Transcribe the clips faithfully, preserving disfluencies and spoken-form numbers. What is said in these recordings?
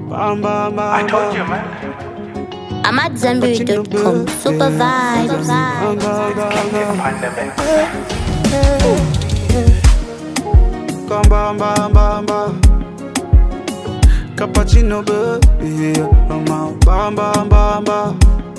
Bam, bam, bam, I told you, bam. man. I'm at Zanberry dot com. Super vibes. Bam, bam, bam, bam. Pandemic. Come bam, bam, bam, bam. Cappuccino, baby. Come on, bam, bam, bam, bam.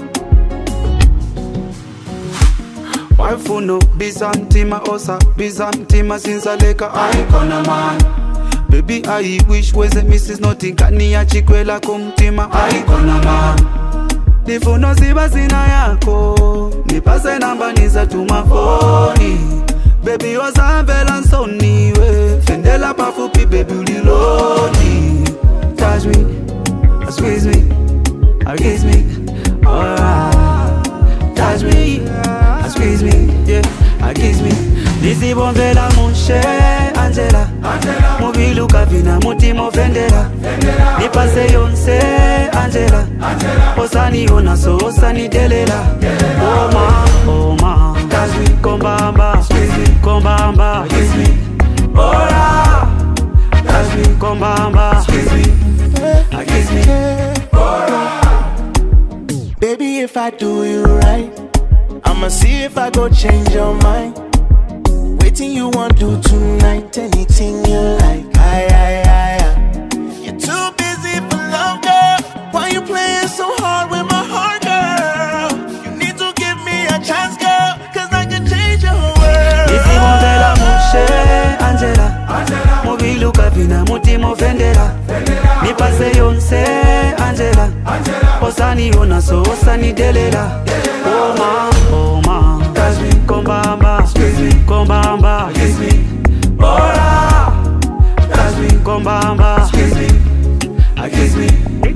Waifu no Byzantima osa Byzantima sinsaleka aikona man. Baby I wish weze missus Notinkani ya chikwela kumtima aikona man. Nifuno ziba zina yako nipase namba niza tumafoni. Baby wazavela nsoni we fendela pafupi baby uliloni. Touch me, squeeze me, or kiss me, alright. Touch me, squeeze me, yeah, or kiss me. Dizzy bonvela mushe Angela, Angela. Mubiluka vina mutimo fendela, fendela. Nipase yonse Angela, Angela. Osani ona so osani delela, delela. Oh ma, oh ma, touch me, kombamba, squeeze me, kombamba, kiss me, ora. Touch me, kombamba, squeeze me, I kiss me, ora. Baby, if I do you right, I'ma see if I go change your mind. Waiting you want do tonight, anything you like. Aye, aye, aye, aye. You're too busy for love, girl. Why you playing so hard with my heart, girl? You need to give me a chance, girl, cause I can change your whole world. Dizzy bonvela mushe Angela, Angela. Mubiluka vina mutimo fendela, fendela. Nipase yonse Angela, Angela. Osani ona so osani delela, delela. Oh ma, oh ma, touch me, kombamba, squeeze me, kombamba, kiss me, ora. Touch me, kombamba, squeeze me, I kiss me,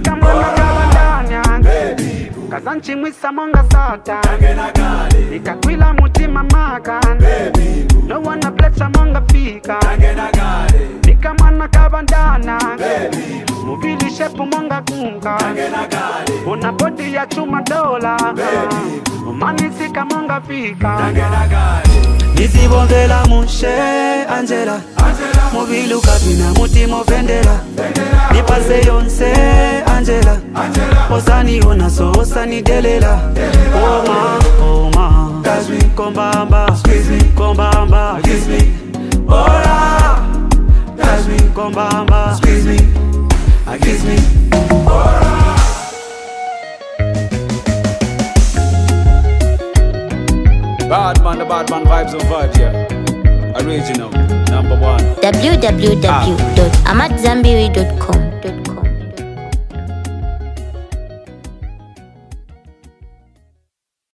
ora. Baby, kazanchi mwisa monga sata, nikakwila mutima makan. Baby, no wanna bless monga fika, nikamana kabandana. Baby, mubili shepu monga kunga, una body ya chuma dola. Mani sika monga fika, Dizzy bonvela mushe Angela, Angela. Mubiluka vina mutimo fendela, fendela. Nipase yonse Angela, Angela. Osani ona so osani delela, delela. Oh ma, oh ma, touch me, kombamba, squeeze me, kombamba, kiss me, ora. Touch me, kombamba, squeeze me, I kiss me, ora. Bad man, the bad man vibes and vibes, yeah. Original, number one. w w w dot amat zanberry dot com